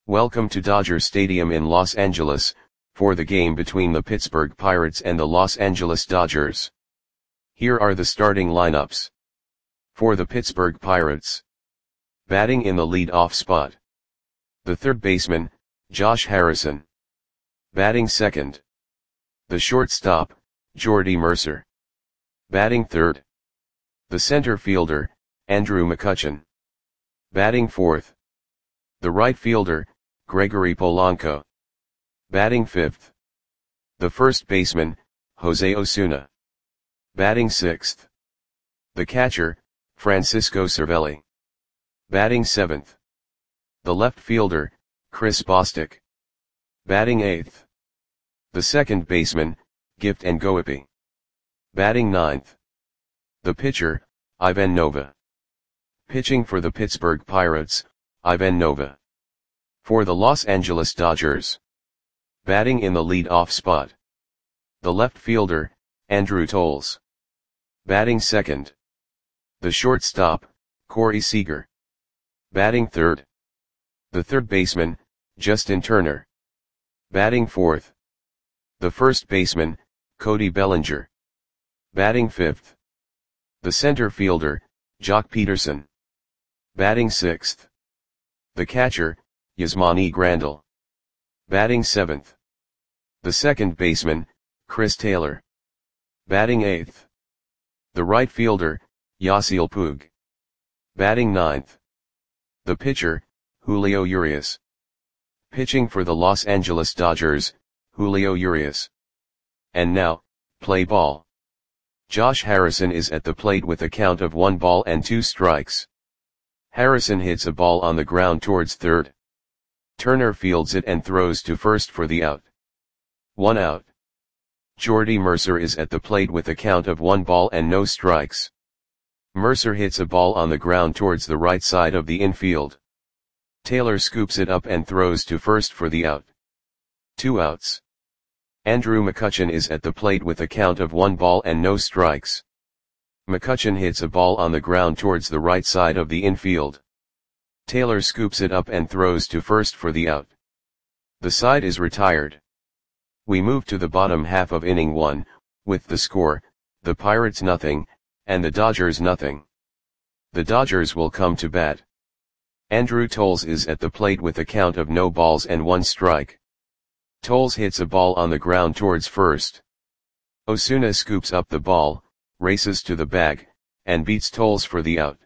Welcome to Dodger Stadium in Los Angeles, for the game between the Pittsburgh Pirates and the Los Angeles Dodgers. Here are the starting lineups. For the Pittsburgh Pirates. Batting in the lead-off spot. The third baseman, Josh Harrison. Batting second. The shortstop, Jordy Mercer. Batting third. The center fielder, Andrew McCutchen. Batting fourth. The right fielder, Gregory Polanco. Batting fifth. The first baseman, Jose Osuna. Batting sixth. The catcher, Francisco Cervelli. Batting seventh. The left fielder, Chris Bostic. Batting eighth. The second baseman, Gift Ngoepi. Batting ninth. The pitcher, Ivan Nova. Pitching for the Pittsburgh Pirates, Ivan Nova. For the Los Angeles Dodgers. Batting in the lead-off spot. The left fielder, Andrew Toles. Batting second. The shortstop, Corey Seager. Batting third. The third baseman, Justin Turner. Batting fourth. The first baseman, Cody Bellinger. Batting fifth. The center fielder, Joc Pederson. Batting sixth. The catcher, Yasmani Grandal. Batting seventh. The second baseman, Chris Taylor. Batting eighth. The right fielder, Yasiel Puig. Batting ninth. The pitcher, Julio Urias. Pitching for the Los Angeles Dodgers, Julio Urias. And now, play ball. Josh Harrison is at the plate with a count of 1 ball and 2 strikes. Harrison hits a ball on the ground towards third. Turner fields it and throws to first for the out. 1 out. Jordy Mercer is at the plate with a count of 1 ball and no strikes. Mercer hits a ball on the ground towards the right side of the infield. Taylor scoops it up and throws to first for the out. 2 outs. Andrew McCutchen is at the plate with a count of 1 ball and no strikes. McCutchen hits a ball on the ground towards the right side of the infield. Taylor scoops it up and throws to first for the out. The side is retired. We move to the bottom half of inning 1, with the score, the Pirates nothing, and the Dodgers nothing. The Dodgers will come to bat. Andrew Toles is at the plate with a count of no balls and 1 strike. Toles hits a ball on the ground towards first. Osuna scoops up the ball, races to the bag, and beats Toles for the out.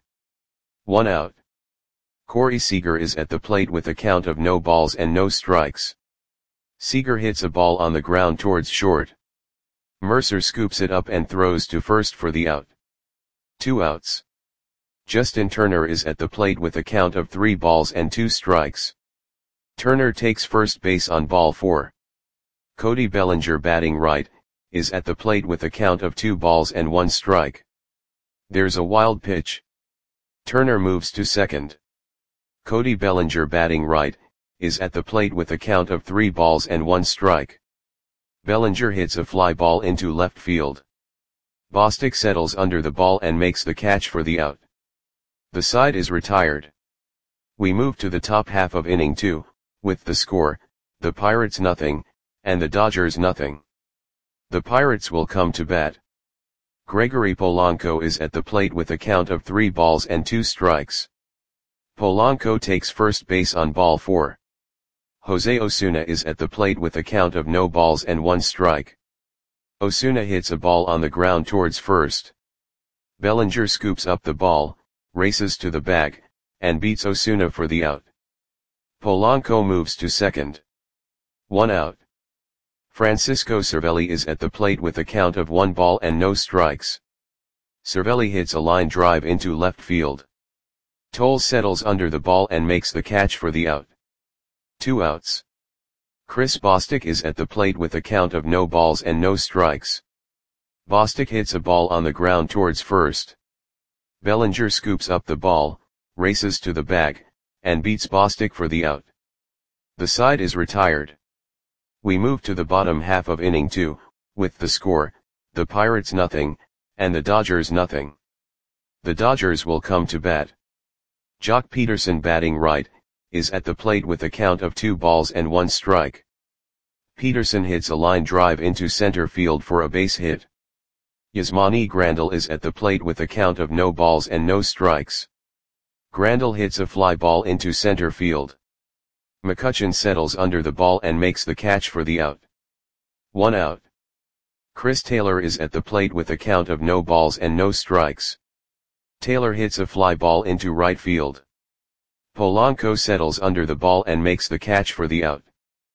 1 out. Corey Seager is at the plate with a count of no balls and no strikes. Seager hits a ball on the ground towards short. Mercer scoops it up and throws to first for the out. 2 outs. Justin Turner is at the plate with a count of 3 balls and 2 strikes. Turner takes first base on ball 4. Cody Bellinger, batting right, is at the plate with a count of 2 balls and 1 strike. There's a wild pitch. Turner moves to second. Cody Bellinger, batting right, is at the plate with a count of 3 balls and 1 strike. Bellinger hits a fly ball into left field. Bostic settles under the ball and makes the catch for the out. The side is retired. We move to the top half of inning 2, with the score, the Pirates nothing, and the Dodgers nothing. The Pirates will come to bat. Gregory Polanco is at the plate with a count of 3 balls and 2 strikes. Polanco takes first base on ball 4. Jose Osuna is at the plate with a count of no balls and 1 strike. Osuna hits a ball on the ground towards first. Bellinger scoops up the ball, races to the bag, and beats Osuna for the out. Polanco moves to second. 1 out. Francisco Cervelli is at the plate with a count of 1 ball and no strikes. Cervelli hits a line drive into left field. Toles settles under the ball and makes the catch for the out. 2 outs. Chris Bostic is at the plate with a count of no balls and no strikes. Bostic hits a ball on the ground towards first. Bellinger scoops up the ball, races to the bag, and beats Bostic for the out. The side is retired. We move to the bottom half of inning 2, with the score, the Pirates nothing, and the Dodgers nothing. The Dodgers will come to bat. Joc Pederson, batting right, is at the plate with a count of 2 balls and 1 strike. Peterson hits a line drive into center field for a base hit. Yasmani Grandal is at the plate with a count of no balls and no strikes. Grandal hits a fly ball into center field. McCutchen settles under the ball and makes the catch for the out. 1 out. Chris Taylor is at the plate with a count of no balls and no strikes. Taylor hits a fly ball into right field. Polanco settles under the ball and makes the catch for the out.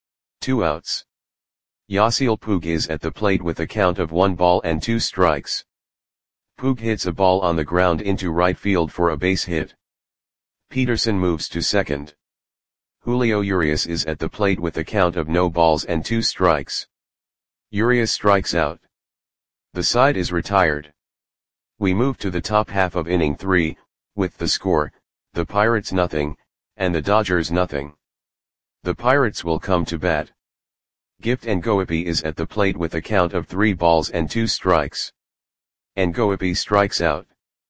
2 outs. Yasiel Puig is at the plate with a count of 1 ball and 2 strikes. Puig hits a ball on the ground into right field for a base hit. Peterson moves to second. Julio Urias is at the plate with a count of no balls and 2 strikes. Urias strikes out. The side is retired. We move to the top half of inning 3, with the score, the Pirates nothing, and the Dodgers nothing. The Pirates will come to bat. Gift Ngoepi is at the plate with a count of 3 balls and 2 strikes. Ngoepi strikes out.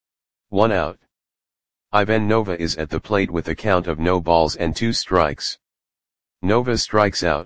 1 out. Ivan Nova is at the plate with a count of no balls and 2 strikes. Nova strikes out.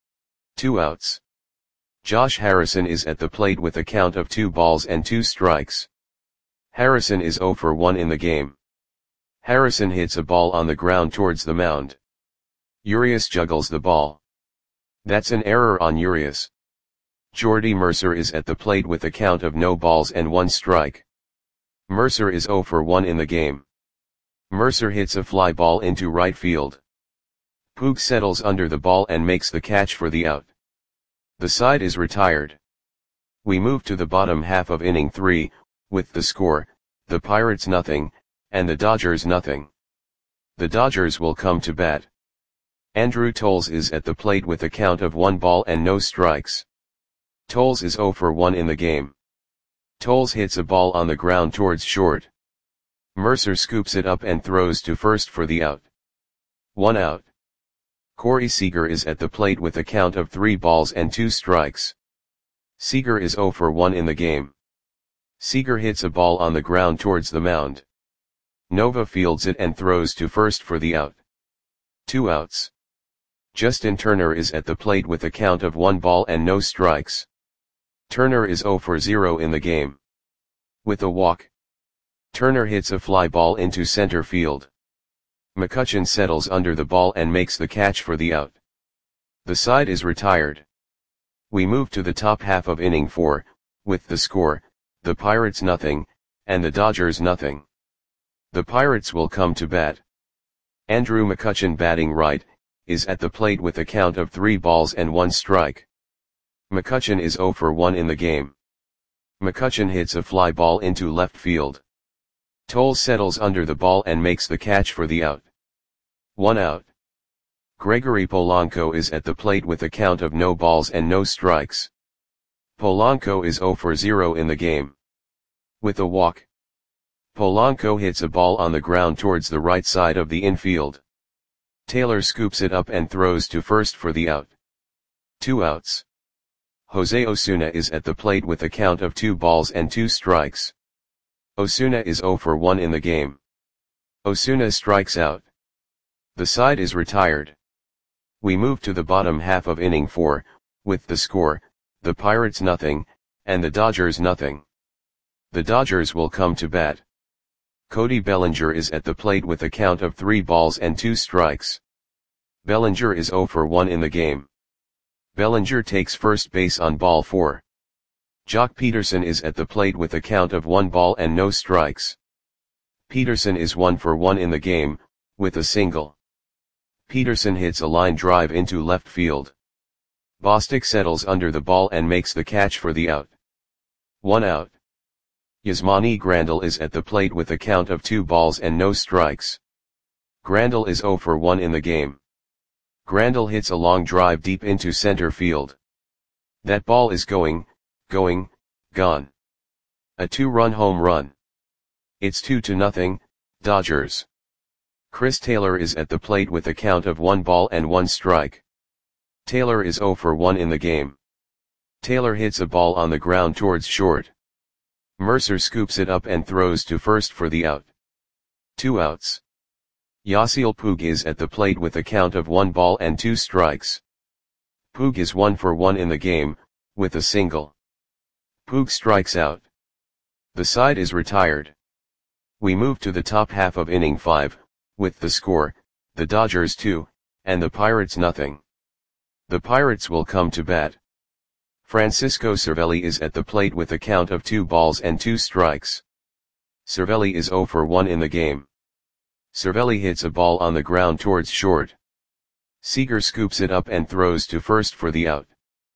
2 outs. Josh Harrison is at the plate with a count of 2 balls and 2 strikes. Harrison is 0 for 1 in the game. Harrison hits a ball on the ground towards the mound. Urias juggles the ball. That's an error on Urias. Jordy Mercer is at the plate with a count of no balls and 1 strike. Mercer is 0 for 1 in the game. Mercer hits a fly ball into right field. Puig settles under the ball and makes the catch for the out. The side is retired. We move to the bottom half of inning 3, with the score, the Pirates nothing, and the Dodgers nothing. The Dodgers will come to bat. Andrew Toles is at the plate with a count of 1 ball and no strikes. Toles is 0 for 1 in the game. Toles hits a ball on the ground towards short. Mercer scoops it up and throws to first for the out. 1 out. Corey Seager is at the plate with a count of 3 balls and 2 strikes. Seager is 0 for 1 in the game. Seager hits a ball on the ground towards the mound. Nova fields it and throws to first for the out. 2 outs. Justin Turner is at the plate with a count of 1 ball and no strikes. Turner is 0 for 0 in the game. With a walk. Turner hits a fly ball into center field. McCutchen settles under the ball and makes the catch for the out. The side is retired. We move to the top half of inning 4, with the score, the Pirates nothing, and the Dodgers nothing. The Pirates will come to bat. Andrew McCutchen, batting right, is at the plate with a count of 3 balls and 1 strike. McCutchen is 0 for 1 in the game. McCutchen hits a fly ball into left field. Toles settles under the ball and makes the catch for the out. 1 out. Gregory Polanco is at the plate with a count of no balls and no strikes. Polanco is 0 for 0 in the game. With a walk. Polanco hits a ball on the ground towards the right side of the infield. Taylor scoops it up and throws to first for the out. 2 outs. Jose Osuna is at the plate with a count of 2 balls and 2 strikes. Osuna is 0 for 1 in the game. Osuna strikes out. The side is retired. We move to the bottom half of inning 4, with the score, the Pirates nothing, and the Dodgers nothing. The Dodgers will come to bat. Cody Bellinger is at the plate with a count of 3 balls and 2 strikes. Bellinger is 0 for 1 in the game. Bellinger takes first base on ball 4. Jock Peterson is at the plate with a count of 1 ball and no strikes. Peterson is 1 for 1 in the game, with a single. Peterson hits a line drive into left field. Bostic settles under the ball and makes the catch for the out. 1 out. Yasmani Grandal is at the plate with a count of 2 balls and no strikes. Grandal is 0 for 1 in the game. Grandal hits a long drive deep into center field. That ball is gone. A 2-run home run. It's 2-0, Dodgers. Chris Taylor is at the plate with a count of 1 ball and 1 strike. Taylor is 0 for 1 in the game. Taylor hits a ball on the ground towards short. Mercer scoops it up and throws to first for the out. 2 outs. Yasiel Puig is at the plate with a count of 1 ball and 2 strikes. Puig is 1 for 1 in the game, with a single. Puig strikes out. The side is retired. We move to the top half of inning 5, with the score, the Dodgers 2, and the Pirates nothing. The Pirates will come to bat. Francisco Cervelli is at the plate with a count of 2 balls and 2 strikes. Cervelli is 0 for 1 in the game. Cervelli hits a ball on the ground towards short. Seager scoops it up and throws to first for the out.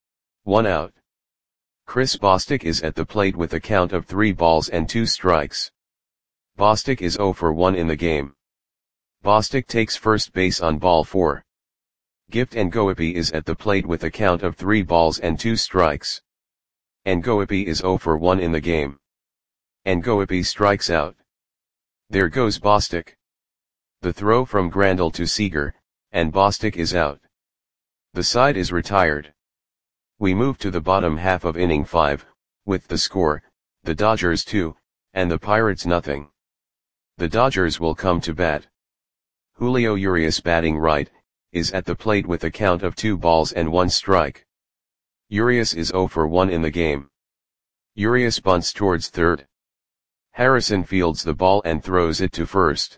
1 out. Chris Bostic is at the plate with a count of 3 balls and 2 strikes. Bostic is 0 for 1 in the game. Bostic takes first base on ball 4. Gift Ngoepe is at the plate with a count of 3 balls and 2 strikes. Ngoepe is 0 for 1 in the game. Ngoepe strikes out. There goes Bostic. The throw from Grandal to Seager, and Bostic is out. The side is retired. We move to the bottom half of inning 5, with the score, the Dodgers 2, and the Pirates nothing. The Dodgers will come to bat. Julio Urias, batting right, is at the plate with a count of 2 balls and 1 strike. Urias is 0 for 1 in the game. Urias bunts towards third. Harrison fields the ball and throws it to first.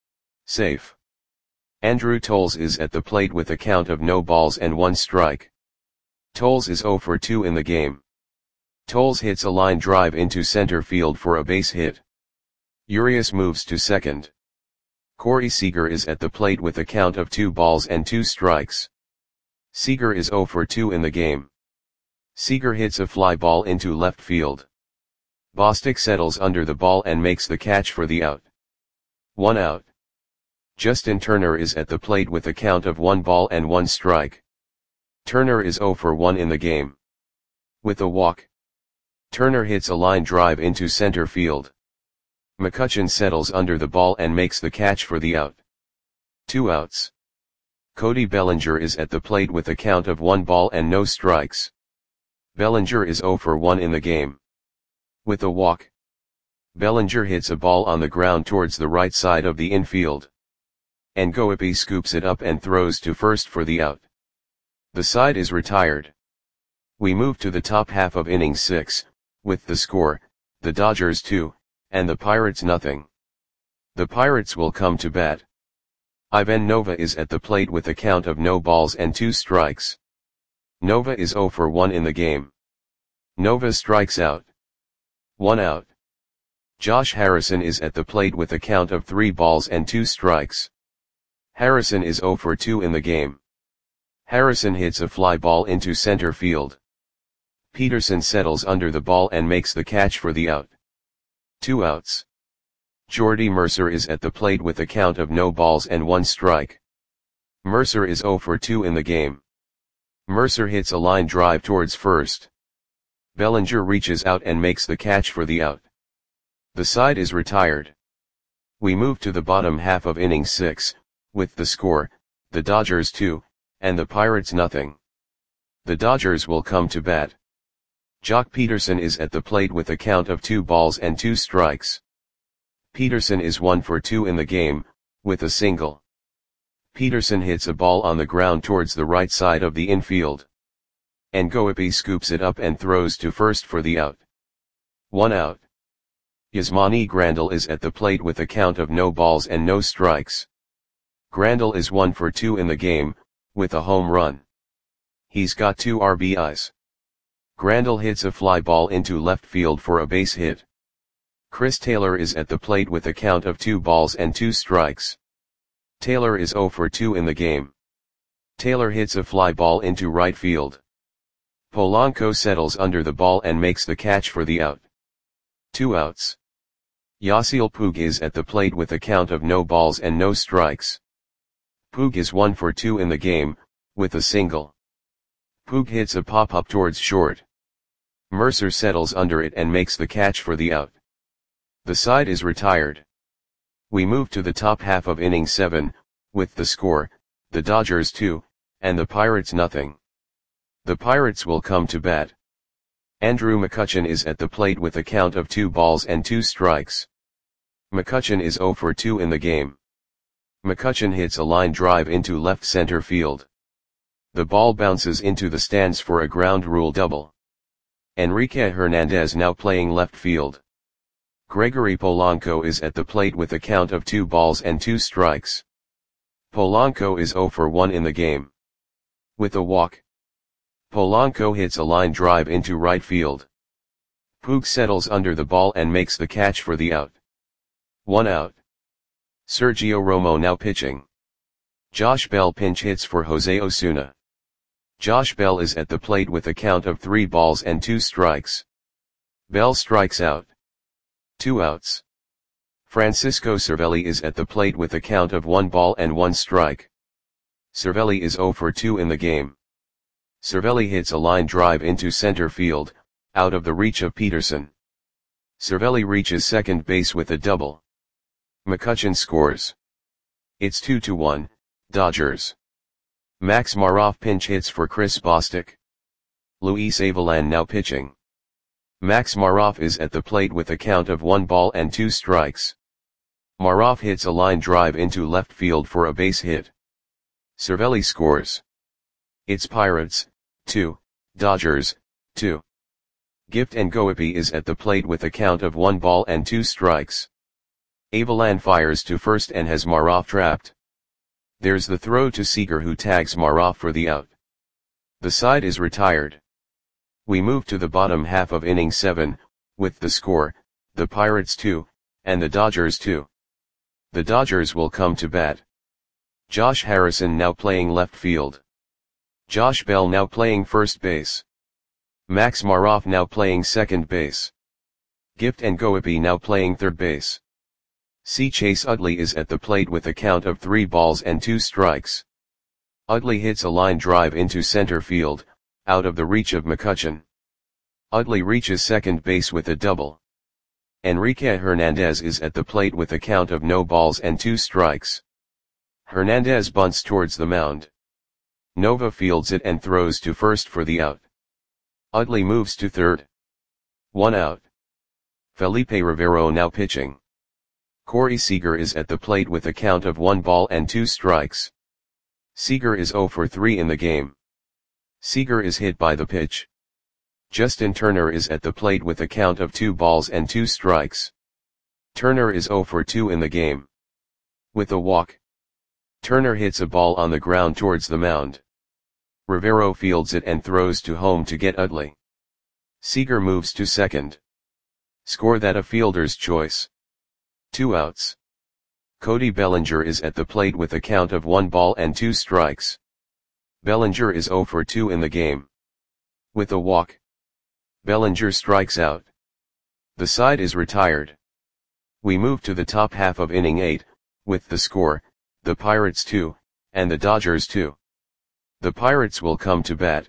Safe. Andrew Toles is at the plate with a count of no balls and 1 strike. Toles is 0 for 2 in the game. Toles hits a line drive into center field for a base hit. Urias moves to second. Corey Seager is at the plate with a count of 2 balls and 2 strikes. Seager is 0 for 2 in the game. Seager hits a fly ball into left field. Bostic settles under the ball and makes the catch for the out. 1 out. Justin Turner is at the plate with a count of 1 ball and 1 strike. Turner is 0 for 1 in the game. With a walk, Turner hits a line drive into center field. McCutchen settles under the ball and makes the catch for the out. 2 outs. Cody Bellinger is at the plate with a count of 1 ball and no strikes. Bellinger is 0 for 1 in the game. With a walk, Bellinger hits a ball on the ground towards the right side of the infield. Ngoepe scoops it up and throws to first for the out. The side is retired. We move to the top half of inning 6, with the score, the Dodgers 2, and the Pirates nothing. The Pirates will come to bat. Ivan Nova is at the plate with a count of no balls and 2 strikes. Nova is 0 for 1 in the game. Nova strikes out. 1 out. Josh Harrison is at the plate with a count of 3 balls and 2 strikes. Harrison is 0 for 2 in the game. Harrison hits a fly ball into center field. Peterson settles under the ball and makes the catch for the out. 2 outs. Jordy Mercer is at the plate with a count of no balls and 1 strike. Mercer is 0 for 2 in the game. Mercer hits a line drive towards first. Bellinger reaches out and makes the catch for the out. The side is retired. We move to the bottom half of inning 6, with the score, the Dodgers 2, and the Pirates nothing. The Dodgers will come to bat. Jock Peterson is at the plate with a count of 2 balls and 2 strikes. Peterson is 1 for 2 in the game, with a single. Peterson hits a ball on the ground towards the right side of the infield. Ngoepe scoops it up and throws to first for the out. 1 out. Yasmani Grandal is at the plate with a count of no balls and no strikes. Grandal is 1 for 2 in the game, with a home run. He's got 2 RBIs. Grandal hits a fly ball into left field for a base hit. Chris Taylor is at the plate with a count of 2 balls and 2 strikes. Taylor is 0 for 2 in the game. Taylor hits a fly ball into right field. Polanco settles under the ball and makes the catch for the out. 2 outs. Yasiel Puig is at the plate with a count of no balls and no strikes. Puig is 1 for 2 in the game, with a single. Puig hits a pop-up towards short. Mercer settles under it and makes the catch for the out. The side is retired. We move to the top half of inning 7, with the score, the Dodgers 2, and the Pirates nothing. The Pirates will come to bat. Andrew McCutchen is at the plate with a count of 2 balls and 2 strikes. McCutchen is 0 for 2 in the game. McCutchen hits a line drive into left center field. The ball bounces into the stands for a ground rule double. Enrique Hernandez now playing left field. Gregory Polanco is at the plate with a count of 2 balls and 2 strikes. Polanco is 0 for 1 in the game. With a walk, Polanco hits a line drive into right field. Puig settles under the ball and makes the catch for the out. 1 out. Sergio Romo now pitching. Josh Bell pinch hits for Jose Osuna. Josh Bell is at the plate with a count of 3 balls and 2 strikes. Bell strikes out. 2 outs. Francisco Cervelli is at the plate with a count of 1 ball and 1 strike. Cervelli is 0 for 2 in the game. Cervelli hits a line drive into center field, out of the reach of Peterson. Cervelli reaches second base with a double. McCutchen scores. It's 2-1, Dodgers. Max Maroff pinch hits for Chris Bostic. Luis Avilan now pitching. Max Maroff is at the plate with a count of 1 ball and 2 strikes. Maroff hits a line drive into left field for a base hit. Cervelli scores. It's Pirates, 2, Dodgers, 2. Gift Ngoepi is at the plate with a count of 1 ball and 2 strikes. Avilan fires to first and has Maroff trapped. There's the throw to Seager, who tags Maroff for the out. The side is retired. We move to the bottom half of inning 7, with the score, the Pirates 2, and the Dodgers 2. The Dodgers will come to bat. Josh Harrison now playing left field. Josh Bell now playing first base. Max Maroff now playing second base. Gift Ngoepi now playing third base. C. Chase Utley is at the plate with a count of 3 balls and 2 strikes. Utley hits a line drive into center field, out of the reach of McCutchen. Utley reaches second base with a double. Enrique Hernandez is at the plate with a count of no balls and 2 strikes. Hernandez bunts towards the mound. Nova fields it and throws to first for the out. Utley moves to third. 1 out. Felipe Rivero now pitching. Corey Seager is at the plate with a count of 1 ball and 2 strikes. Seager is 0 for 3 in the game. Seager is hit by the pitch. Justin Turner is at the plate with a count of 2 balls and 2 strikes. Turner is 0 for 2 in the game. With a walk, Turner hits a ball on the ground towards the mound. Rivero fields it and throws to home to get Utley. Seager moves to second. Score that a fielder's choice. 2 outs. Cody Bellinger is at the plate with a count of 1 ball and 2 strikes. Bellinger is 0 for 2 in the game. With a walk, Bellinger strikes out. The side is retired. We move to the top half of inning 8, with the score, the Pirates 2, and the Dodgers 2. The Pirates will come to bat.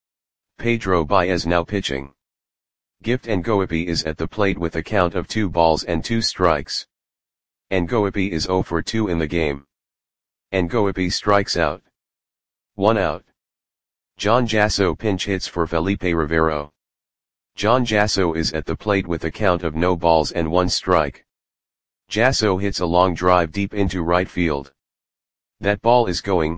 Pedro Baez now pitching. Gift Ngoepi is at the plate with a count of 2 balls and 2 strikes. Ngoepi is 0 for 2 in the game. Ngoepi strikes out. 1 out. John Jasso pinch hits for Felipe Rivero. John Jasso is at the plate with a count of no balls and 1 strike. Jasso hits a long drive deep into right field. That ball is gone.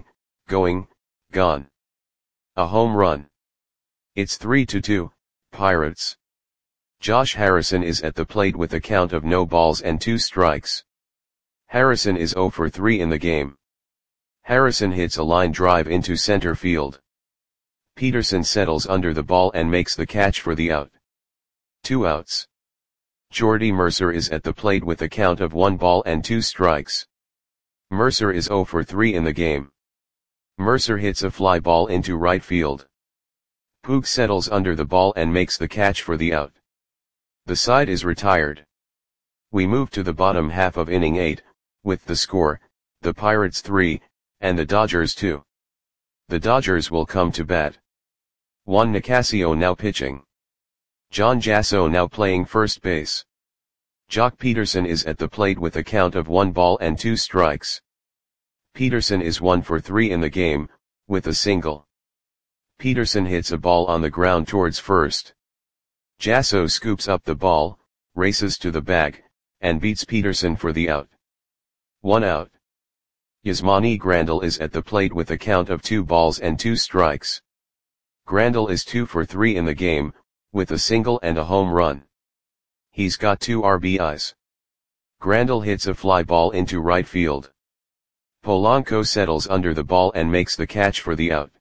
A home run. It's 3-2, Pirates. Josh Harrison is at the plate with a count of no balls and 2 strikes. Harrison is 0 for 3 in the game. Harrison hits a line drive into center field. Peterson settles under the ball and makes the catch for the out. 2 outs. Jordy Mercer is at the plate with a count of 1 ball and 2 strikes. Mercer is 0 for 3 in the game. Mercer hits a fly ball into right field. Puig settles under the ball and makes the catch for the out. The side is retired. We move to the bottom half of inning 8, with the score, the Pirates 3, and the Dodgers 2. The Dodgers will come to bat. Juan Nicasio now pitching. John Jasso now playing first base. Jock Peterson is at the plate with a count of 1 ball and 2 strikes. Peterson is 1 for 3 in the game, with a single. Peterson hits a ball on the ground towards first. Jasso scoops up the ball, races to the bag, and beats Peterson for the out. 1 out. Yasmani Grandal is at the plate with a count of 2 balls and 2 strikes. Grandal is 2 for 3 in the game, with a single and a home run. He's got 2 RBIs. Grandal hits a fly ball into right field. Polanco settles under the ball and makes the catch for the out.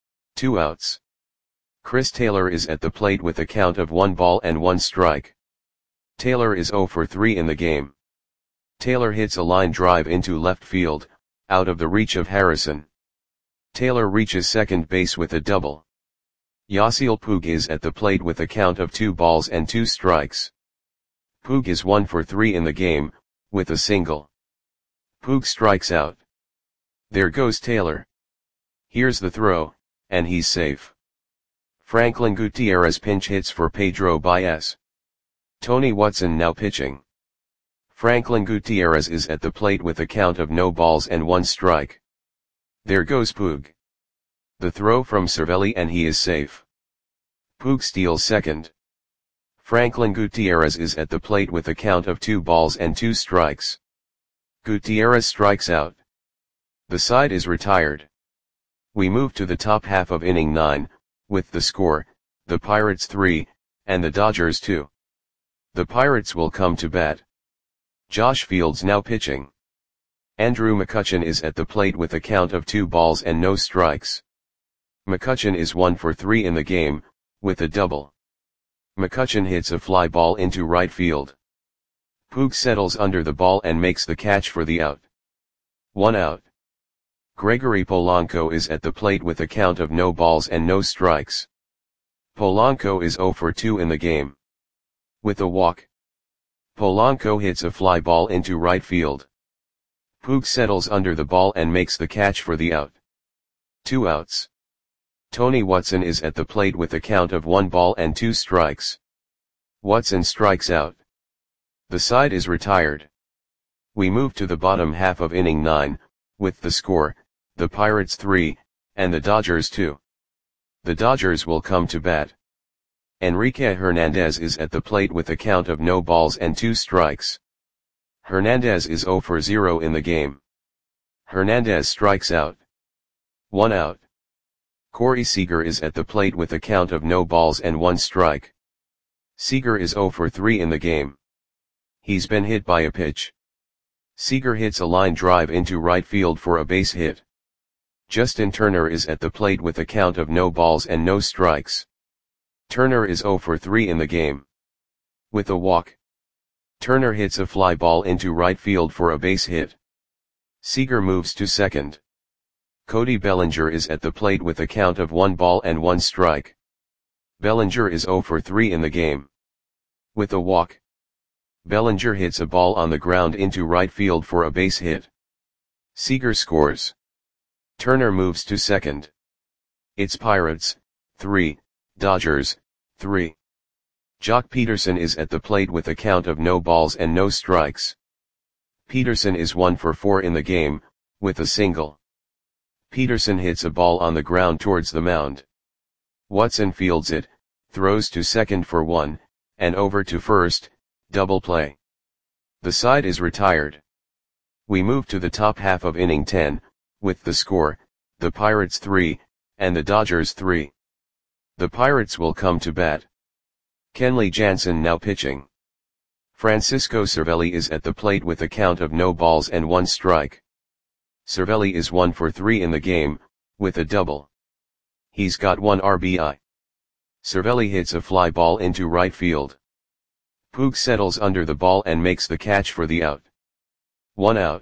2 outs. Chris Taylor is at the plate with a count of 1 ball and 1 strike. Taylor is 0 for 3 in the game. Taylor hits a line drive into left field, out of the reach of Harrison. Taylor reaches second base with a double. Yasiel Puig is at the plate with a count of 2 balls and 2 strikes. Puig is 1 for 3 in the game, with a single. Puig strikes out. There goes Taylor. Here's the throw, and he's safe. Franklin Gutierrez pinch hits for Pedro Baez. Tony Watson now pitching. Franklin Gutierrez is at the plate with a count of no balls and 1 strike. There goes Puig. The throw from Cervelli and he is safe. Puig steals second. Franklin Gutierrez is at the plate with a count of 2 balls and 2 strikes. Gutierrez strikes out. The side is retired. We move to the top half of inning 9, with the score, the Pirates 3, and the Dodgers 2. The Pirates will come to bat. Josh Fields now pitching. Andrew McCutchen is at the plate with a count of 2 balls and no strikes. McCutchen is 1 for 3 in the game, with a double. McCutchen hits a fly ball into right field. Puig settles under the ball and makes the catch for the out. 1 out. Gregory Polanco is at the plate with a count of no balls and no strikes. Polanco is 0 for 2 in the game. With a walk. Polanco hits a fly ball into right field. Puig settles under the ball and makes the catch for the out. 2 outs. Tony Watson is at the plate with a count of 1 ball and 2 strikes. Watson strikes out. The side is retired. We move to the bottom half of inning 9, with the score, the Pirates 3, and the Dodgers 2. The Dodgers will come to bat. Enrique Hernandez is at the plate with a count of no balls and 2 strikes. Hernandez is 0 for 0 in the game. Hernandez strikes out. 1 out. Corey Seager is at the plate with a count of no balls and 1 strike. Seager is 0 for 3 in the game. He's been hit by a pitch. Seager hits a line drive into right field for a base hit. Justin Turner is at the plate with a count of no balls and no strikes. Turner is 0 for 3 in the game. With a walk. Turner hits a fly ball into right field for a base hit. Seager moves to second. Cody Bellinger is at the plate with a count of 1 ball and 1 strike. Bellinger is 0 for 3 in the game. With a walk. Bellinger hits a ball on the ground into right field for a base hit. Seager scores. Turner moves to second. It's Pirates 3, Dodgers 3. Jock Peterson is at the plate with a count of no balls and no strikes. Peterson is 1 for 4 in the game, with a single. Peterson hits a ball on the ground towards the mound. Watson fields it, throws to second for 1, and over to first, double play. The side is retired. We move to the top half of inning 10, with the score, the Pirates 3, and the Dodgers 3. The Pirates will come to bat. Kenley Jansen now pitching. Francisco Cervelli is at the plate with a count of no balls and 1 strike. Cervelli is 1 for 3 in the game, with a double. He's got 1 RBI. Cervelli hits a fly ball into right field. Puig settles under the ball and makes the catch for the out. 1 out.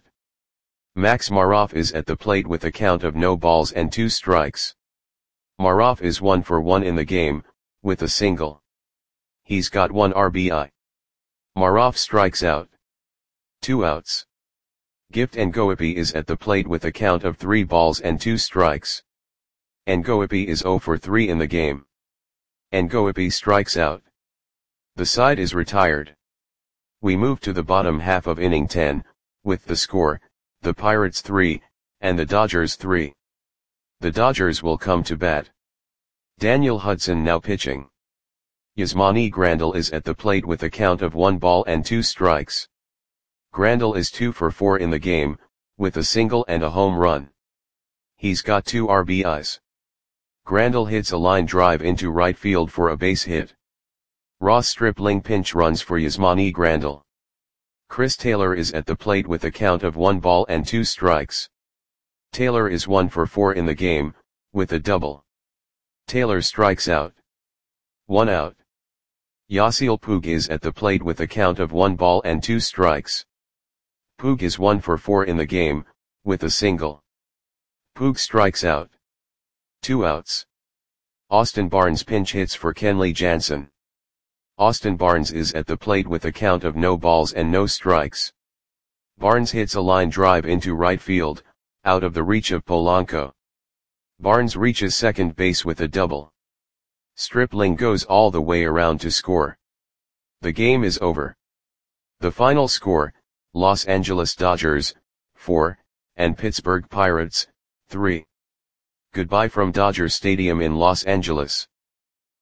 Max Maroff is at the plate with a count of no balls and 2 strikes. Maroff is 1 for 1 in the game, with a single. He's got 1 RBI. Maroff strikes out. 2 outs. Gift Ngoepe is at the plate with a count of 3 balls and 2 strikes. Ngoepe is 0 for 3 in the game. Ngoepe strikes out. The side is retired. We move to the bottom half of inning 10, with the score, the Pirates 3, and the Dodgers 3. The Dodgers will come to bat. Daniel Hudson now pitching. Yasmani Grandal is at the plate with a count of 1 ball and 2 strikes. Grandal is 2 for 4 in the game, with a single and a home run. He's got 2 RBIs. Grandal hits a line drive into right field for a base hit. Ross Stripling pinch runs for Yasmani Grandal. Chris Taylor is at the plate with a count of 1 ball and 2 strikes. Taylor is 1 for 4 in the game, with a double. Taylor strikes out. 1 out. Yasiel Puig is at the plate with a count of 1 ball and 2 strikes. Puig is 1 for 4 in the game, with a single. Puig strikes out. 2 outs. Austin Barnes pinch hits for Kenley Jansen. Austin Barnes is at the plate with a count of no balls and no strikes. Barnes hits a line drive into right field, out of the reach of Polanco. Barnes reaches second base with a double. Stripling goes all the way around to score. The game is over. The final score, Los Angeles Dodgers, 4, and Pittsburgh Pirates, 3. Goodbye from Dodger Stadium in Los Angeles.